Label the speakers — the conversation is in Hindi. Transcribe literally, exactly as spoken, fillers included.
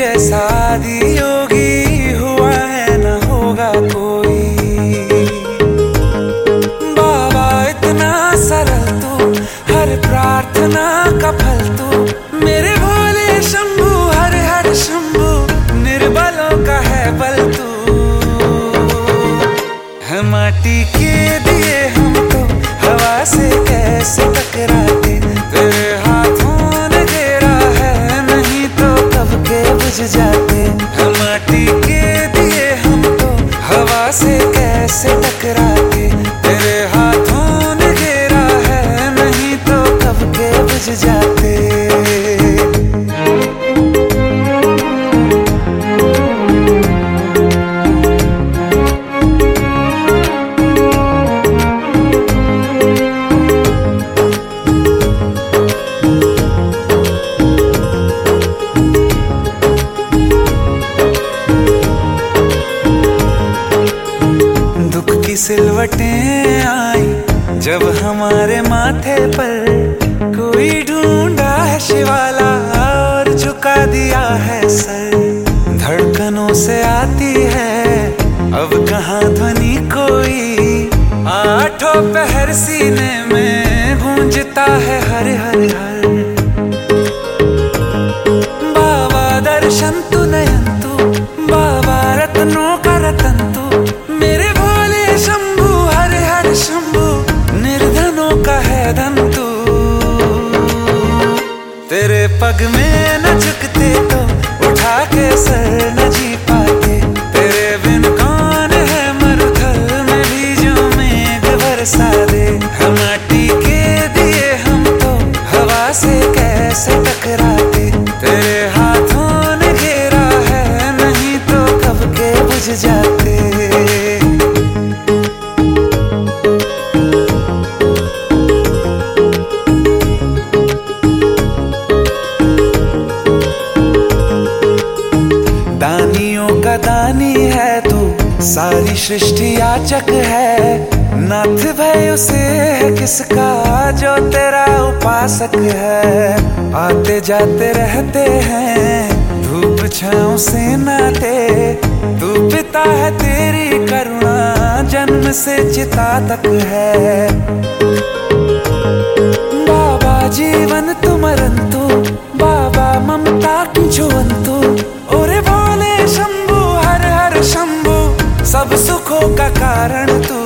Speaker 1: जैसा आदि योगी हुआ है न होगा कोई। बाबा इतना सरल तू, हर प्रार्थना का फल तू, मेरे भोले शंभू हर हर शंभू, निर्बलों का है बल तू। है माटी के दिए हम तो हवा से कैसे टकराते, तेरे हाथों ने घेरा है नहीं तो कब के बुझ जाते। है माटी के दिए हम तो हवा से कैसे टकराते, तेरे हाथों ने घेरा है नहीं तो कब के बुझ जाते। सिलवटें आई जब हमारे माथे पर, कोई ढूंढा है शिवाला और झुका दिया है सर। धड़कनों से आती है अब कहाँ ध्वनि कोई, आठों पहर सीने में गूंजता है हर हर हर। बाबा दर्शन तू नयन तू, बाबा रत्नों का रतन तू, मेरे शंभू हर हर शंभू, निर्धनों का है धन तू। तेरे पग में न झुकते तो उठा के सर न जी पाते, तेरे बिन कौन है मरुथल में भी जो मेघ बरसा दे। हम माटी के दिए हम तो हवा से कैसे टकराते, तेरे हाथों ने घेरा है नहीं तो कब के बुझ जाते। दानियों का दानी है तू, सारी सृष्टि याचक है, नाथ भय उसे है किसका जो तेरा उपासक है। आते जाते रहते हैं धूप छाँव से नाते, तू पिता है तेरी करुणा जन्म से चिता तक है। बाबा जीवन तू मरण तू, बाबा ममता की जुवन तू, ओरे भोले शंभू हर हर शंभू, सब सुखों का कारण तू।